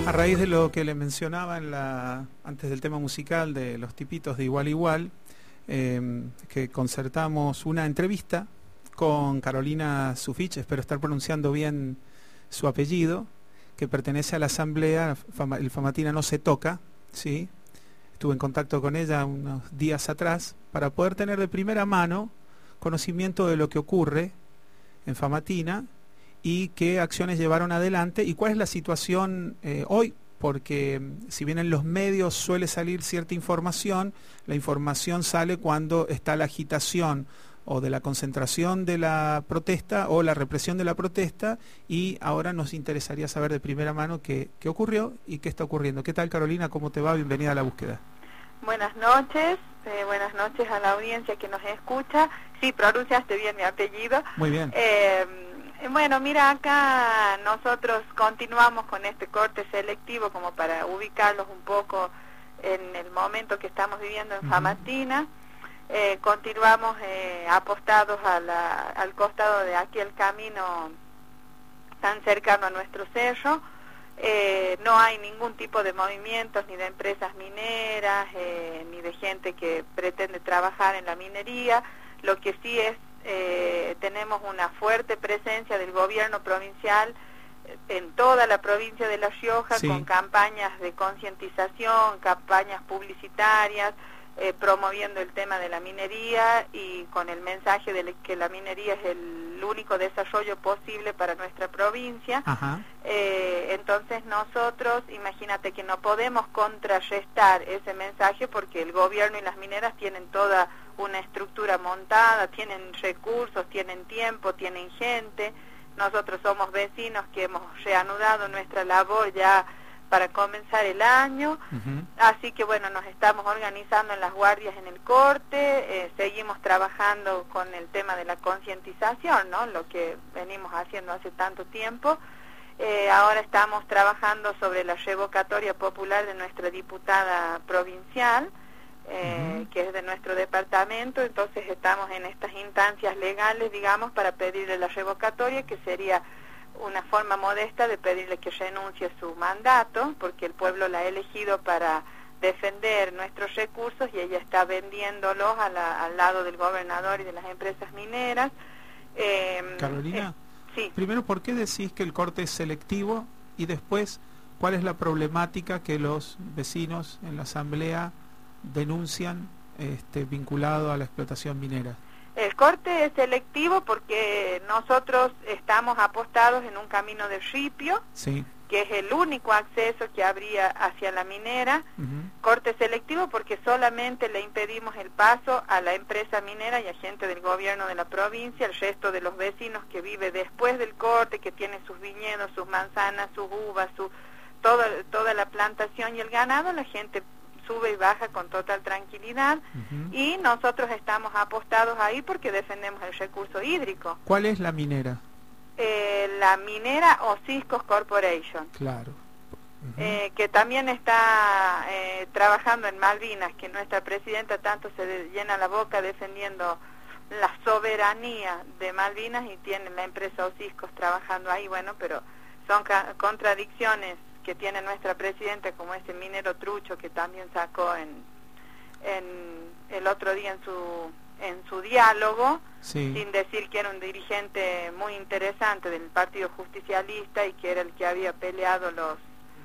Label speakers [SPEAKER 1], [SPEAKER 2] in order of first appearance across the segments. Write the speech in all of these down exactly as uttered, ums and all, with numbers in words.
[SPEAKER 1] A raíz de lo que le mencionaba en la, antes del tema musical de los tipitos de Igual Igual, eh, que concertamos una entrevista con Carolina Sufich, espero estar pronunciando bien su apellido, que pertenece a la asamblea, el Famatina no se toca, ¿sí? Estuve en contacto con ella unos días atrás para poder tener de primera mano conocimiento de lo que ocurre en Famatina y qué acciones llevaron adelante y cuál es la situación eh, hoy, porque si bien en los medios suele salir cierta información, la información sale cuando está la agitación o de la concentración de la protesta o la represión de la protesta, y ahora nos interesaría saber de primera mano qué, qué ocurrió y qué está ocurriendo. ¿Qué tal, Carolina? ¿Cómo te va? Bienvenida a La Búsqueda.
[SPEAKER 2] Buenas noches, eh, buenas noches a la audiencia que nos escucha. Sí, pronunciaste bien mi apellido.
[SPEAKER 1] Muy bien.
[SPEAKER 2] Eh, bueno, mira, acá nosotros continuamos con este corte selectivo como para ubicarlos un poco en el momento que estamos viviendo en uh-huh. Famatina. Eh, continuamos eh, apostados a la, al costado de aquí el camino tan cercano a nuestro cerro. Eh, no hay ningún tipo de movimientos ni de empresas mineras eh, ni de gente que pretende trabajar en la minería. Lo que sí es, eh, tenemos una fuerte presencia del gobierno provincial en toda la provincia de La Rioja, sí, con campañas de concientización, campañas publicitarias, Eh, promoviendo el tema de la minería y con el mensaje de que la minería es el único desarrollo posible para nuestra provincia. Eh, entonces nosotros, imagínate que no podemos contrarrestar ese mensaje porque el gobierno y las mineras tienen toda una estructura montada, tienen recursos, tienen tiempo, tienen gente. Nosotros somos vecinos que hemos reanudado nuestra labor ya para comenzar el año, uh-huh. Así que bueno, nos estamos organizando en las guardias en el corte, eh, seguimos trabajando con el tema de la concientización, ¿no? Lo que venimos haciendo hace tanto tiempo. Eh, ahora estamos trabajando sobre la revocatoria popular de nuestra diputada provincial, eh, uh-huh. que es de nuestro departamento, entonces estamos en estas instancias legales, digamos, para pedirle la revocatoria, que sería una forma modesta de pedirle que renuncie a su mandato, porque el pueblo la ha elegido para defender nuestros recursos y ella está vendiéndolos a la, al lado del gobernador y de las empresas mineras. Eh,
[SPEAKER 1] Carolina,
[SPEAKER 2] eh, sí.
[SPEAKER 1] Primero, ¿por qué decís que el corte es selectivo? Y después, ¿cuál es la problemática que los vecinos en la asamblea denuncian este, vinculado a la explotación minera?
[SPEAKER 2] El corte es selectivo porque nosotros estamos apostados en un camino de ripio, sí, que es el único acceso que habría hacia la minera. Uh-huh. Corte selectivo porque solamente le impedimos el paso a la empresa minera y a gente del gobierno de la provincia. El resto de los vecinos que vive después del corte, que tiene sus viñedos, sus manzanas, sus uvas, su, toda, toda la plantación y el ganado, la gente sube y baja con total tranquilidad, uh-huh. y nosotros estamos apostados ahí porque defendemos el recurso hídrico.
[SPEAKER 1] ¿Cuál es la minera?
[SPEAKER 2] Eh, la minera Ociscos Corporation.
[SPEAKER 1] Claro. Uh-huh.
[SPEAKER 2] eh, que también está eh, trabajando en Malvinas, que nuestra presidenta tanto se llena la boca defendiendo la soberanía de Malvinas y tiene la empresa Ociscos trabajando ahí, bueno, pero son ca- contradicciones que tiene nuestra presidenta, como ese minero trucho que también sacó en, en el otro día en su en su diálogo, sí, sin decir que era un dirigente muy interesante del Partido Justicialista y que era el que había peleado los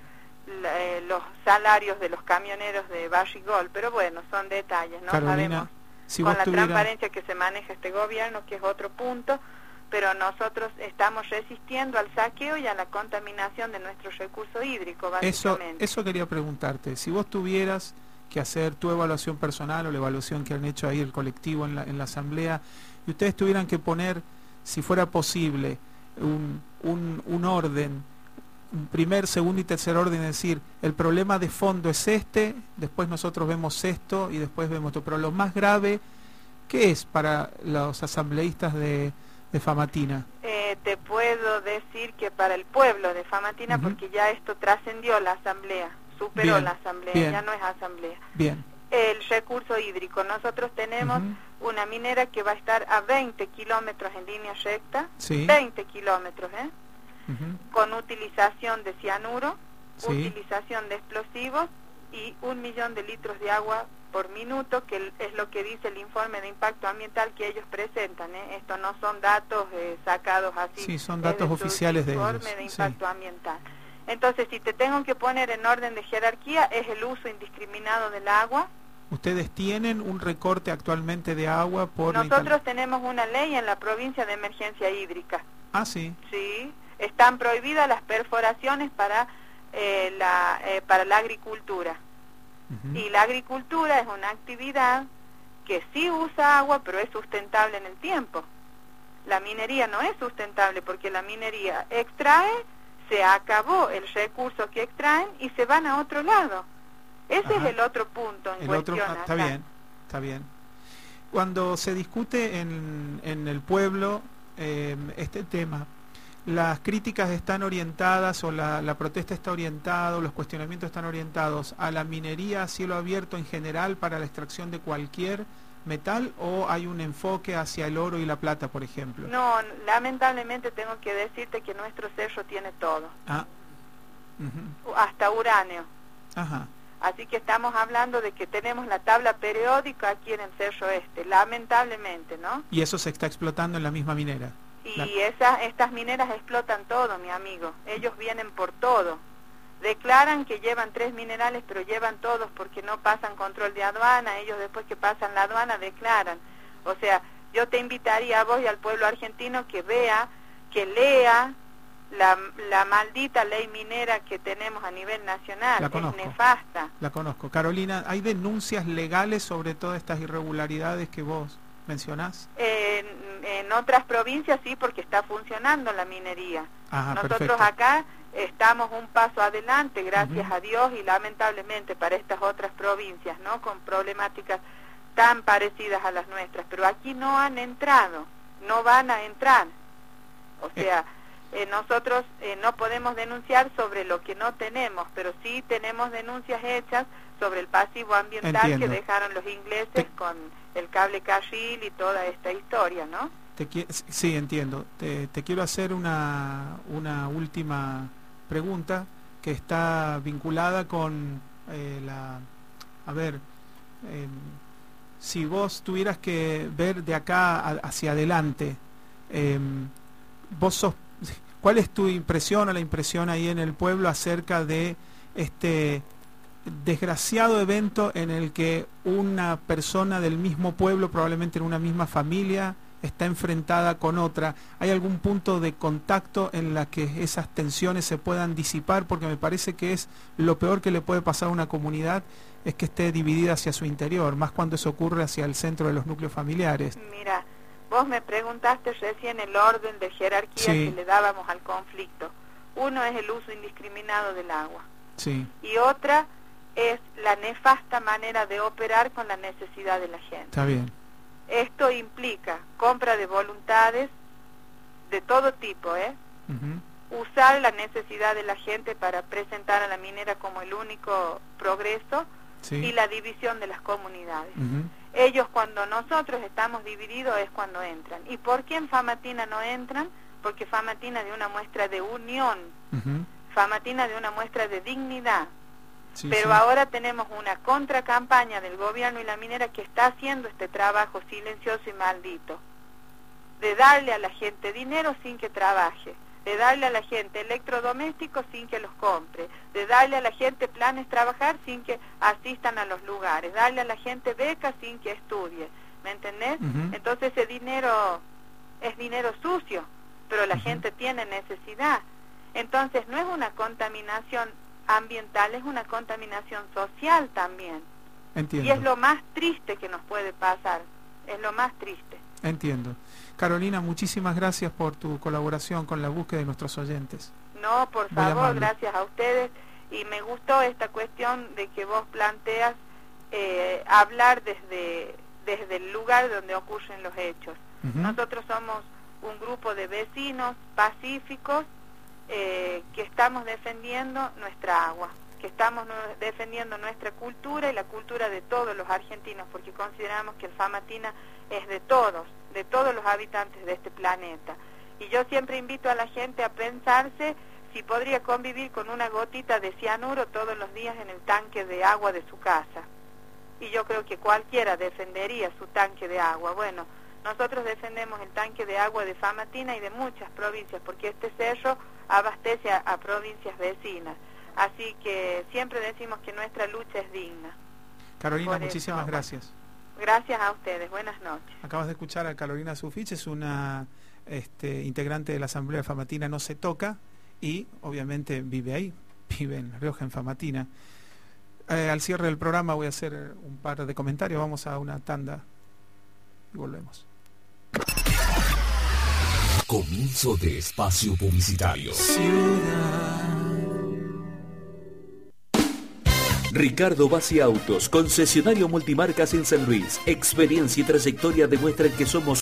[SPEAKER 2] la, eh, los salarios de los camioneros de Barrigol, pero bueno, son detalles, no
[SPEAKER 1] Carolina,
[SPEAKER 2] sabemos
[SPEAKER 1] si
[SPEAKER 2] con
[SPEAKER 1] vos
[SPEAKER 2] la
[SPEAKER 1] tuviera...
[SPEAKER 2] transparencia que se maneja este gobierno, que es otro punto, pero nosotros estamos resistiendo al saqueo y a la contaminación de nuestro recurso hídrico, básicamente.
[SPEAKER 1] Eso, eso quería preguntarte, si vos tuvieras que hacer tu evaluación personal o la evaluación que han hecho ahí el colectivo en la, en la asamblea, y ustedes tuvieran que poner, si fuera posible, un, un, un orden, un primer, segundo y tercer orden, es decir, el problema de fondo es este, después nosotros vemos esto y después vemos esto, pero lo más grave, ¿qué es para los asambleístas de... de Famatina?
[SPEAKER 2] Eh, te puedo decir que para el pueblo de Famatina, uh-huh. porque ya esto trascendió la asamblea, superó bien, la asamblea, bien. Ya no es asamblea.
[SPEAKER 1] Bien.
[SPEAKER 2] El recurso hídrico, nosotros tenemos uh-huh. una minera que va a estar a veinte kilómetros en línea recta, sí. veinte kilómetros, ¿eh? Uh-huh. Con utilización de cianuro,
[SPEAKER 1] sí.
[SPEAKER 2] utilización de explosivos y un millón de litros de agua por minuto, que es lo que dice el informe de impacto ambiental que ellos presentan, ¿eh? Esto no son datos eh, sacados así.
[SPEAKER 1] Sí, son datos de oficiales de ellos.
[SPEAKER 2] Informe de impacto
[SPEAKER 1] sí.
[SPEAKER 2] ambiental. Entonces, si te tengo que poner en orden de jerarquía, es el uso indiscriminado del agua.
[SPEAKER 1] ¿Ustedes tienen un recorte actualmente de agua por...?
[SPEAKER 2] Nosotros tenemos una ley en la provincia de emergencia hídrica.
[SPEAKER 1] Ah, sí.
[SPEAKER 2] Sí, están prohibidas las perforaciones para, eh, la, eh, para la agricultura. Uh-huh. Y la agricultura es una actividad que sí usa agua, pero es sustentable en el tiempo. La minería no es sustentable porque la minería extrae, se acabó el recurso que extraen y se van a otro lado. Ese Ajá. es el otro punto en
[SPEAKER 1] el
[SPEAKER 2] cuestión.
[SPEAKER 1] Otro, está acá. bien, está bien. Cuando se discute en, en el pueblo eh, este tema, las críticas están orientadas o la, la protesta está orientada, los cuestionamientos están orientados a la minería a cielo abierto en general para la extracción de cualquier metal, o hay un enfoque hacia el oro y la plata, por ejemplo.
[SPEAKER 2] No, lamentablemente tengo que decirte que nuestro cerro tiene todo.
[SPEAKER 1] Ah. Uh-huh.
[SPEAKER 2] Hasta uranio.
[SPEAKER 1] Ajá.
[SPEAKER 2] Así que estamos hablando de que tenemos la tabla periódica aquí en el Cerro Este, lamentablemente, ¿no?
[SPEAKER 1] Y eso se está explotando en la misma minera.
[SPEAKER 2] Y
[SPEAKER 1] la...
[SPEAKER 2] esas, estas mineras explotan todo, mi amigo. Ellos vienen por todo. Declaran que llevan tres minerales, pero llevan todos porque no pasan control de aduana. Ellos después que pasan la aduana declaran. O sea, yo te invitaría a vos y al pueblo argentino que vea, que lea la, la maldita ley minera que tenemos a nivel nacional.
[SPEAKER 1] La conozco,
[SPEAKER 2] es nefasta.
[SPEAKER 1] La conozco. Carolina, ¿hay denuncias legales sobre todas estas irregularidades que vos mencionás?
[SPEAKER 2] En, en otras provincias sí, porque está funcionando la minería.
[SPEAKER 1] Ajá,
[SPEAKER 2] Nosotros
[SPEAKER 1] perfecto.
[SPEAKER 2] acá estamos un paso adelante, gracias
[SPEAKER 1] uh-huh.
[SPEAKER 2] a Dios, y lamentablemente para estas otras provincias, ¿no? Con problemáticas tan parecidas a las nuestras, pero aquí no han entrado, no van a entrar. O sea, eh. Eh, nosotros eh, no podemos denunciar sobre lo que no tenemos, pero sí tenemos denuncias hechas sobre el pasivo ambiental Entiendo. que dejaron los ingleses Te... con el cable carril y toda esta historia, ¿no?
[SPEAKER 1] Te sí, entiendo. Te, te quiero hacer una, una última pregunta que está vinculada con eh, la... A ver, eh, si vos tuvieras que ver de acá a, hacia adelante, eh, vos sos... ¿Cuál es tu impresión o la impresión ahí en el pueblo acerca de este desgraciado evento en el que una persona del mismo pueblo, probablemente en una misma familia, está enfrentada con otra? ¿Hay algún punto de contacto en la que esas tensiones se puedan disipar? Porque me parece que es lo peor que le puede pasar a una comunidad, es que esté dividida hacia su interior, más cuando eso ocurre hacia el centro de los núcleos familiares.
[SPEAKER 2] Mira, vos me preguntaste recién el orden de jerarquía sí. que le dábamos al conflicto. Uno es el uso indiscriminado del agua.
[SPEAKER 1] Sí.
[SPEAKER 2] Y otra es la nefasta manera de operar con la necesidad de la gente.
[SPEAKER 1] Está bien.
[SPEAKER 2] Esto implica compra de voluntades de todo tipo, ¿eh? Uh-huh. Usar la necesidad de la gente para presentar a la minera como el único progreso sí. y la división de las comunidades. Uh-huh. Ellos, cuando nosotros estamos divididos, es cuando entran. ¿Y por qué en Famatina no entran? Porque Famatina de una muestra de unión, uh-huh. Famatina de una muestra de dignidad. Sí, Pero sí. ahora tenemos una contracampaña del gobierno y la minera que está haciendo este trabajo silencioso y maldito, de darle a la gente dinero sin que trabaje, de darle a la gente electrodomésticos sin que los compre, de darle a la gente planes trabajar sin que asistan a los lugares, darle a la gente becas sin que estudie, ¿me entendés? Uh-huh. Entonces ese dinero es dinero sucio, pero la uh-huh. gente tiene necesidad. Entonces no es una contaminación ambiental, es una contaminación social también.
[SPEAKER 1] Entiendo.
[SPEAKER 2] Y es lo más triste que nos puede pasar, es lo más triste.
[SPEAKER 1] Entiendo. Carolina, muchísimas gracias por tu colaboración con la búsqueda de nuestros oyentes.
[SPEAKER 2] No, por Muy favor, amable. Gracias a ustedes, y me gustó esta cuestión de que vos planteas eh, hablar desde, desde el lugar donde ocurren los hechos. Uh-huh. Nosotros somos un grupo de vecinos pacíficos Eh, que estamos defendiendo nuestra agua, que estamos no, defendiendo nuestra cultura y la cultura de todos los argentinos, porque consideramos que el Famatina es de todos, de todos los habitantes de este planeta. Y yo siempre invito a la gente a pensarse si podría convivir con una gotita de cianuro todos los días en el tanque de agua de su casa. Y yo creo que cualquiera defendería su tanque de agua. Bueno, nosotros defendemos el tanque de agua de Famatina y de muchas provincias, porque este cerro abastece a, a provincias vecinas. Así que siempre decimos que nuestra lucha es digna.
[SPEAKER 1] Carolina, muchísimas eso, gracias.
[SPEAKER 2] Gracias a ustedes, buenas noches.
[SPEAKER 1] Acabas de escuchar a Carolina Sufich, es una este, integrante de la Asamblea de Famatina No Se Toca y obviamente vive ahí, vive en La Rioja, en Famatina. Eh, al cierre del programa voy a hacer un par de comentarios, vamos a una tanda y volvemos.
[SPEAKER 3] Comienzo de espacio publicitario.
[SPEAKER 1] Ciudad.
[SPEAKER 4] Ricardo Bassi Autos, concesionario multimarcas en San Luis. Experiencia y trayectoria demuestran que somos